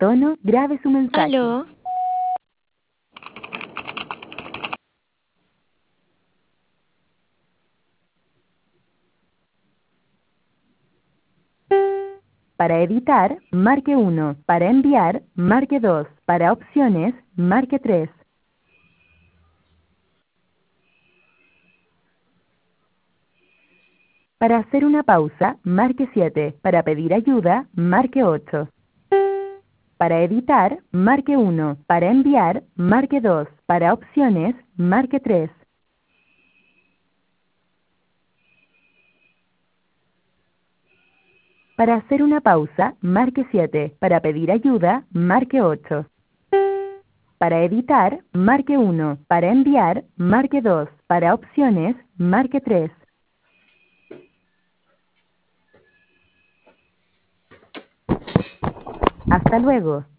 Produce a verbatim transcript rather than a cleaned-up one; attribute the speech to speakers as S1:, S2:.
S1: tono, grabe su mensaje.
S2: Aló.
S1: Para editar, marque uno. Para enviar, marque dos. Para opciones, marque tres. Para hacer una pausa, marque siete. Para pedir ayuda, marque ocho. Para editar, marque uno. Para enviar, marque dos. Para opciones, marque tres. Para hacer una pausa, marque siete. Para pedir ayuda, marque ocho. Para editar, marque uno. Para enviar, marque dos. Para opciones, marque tres. Hasta luego.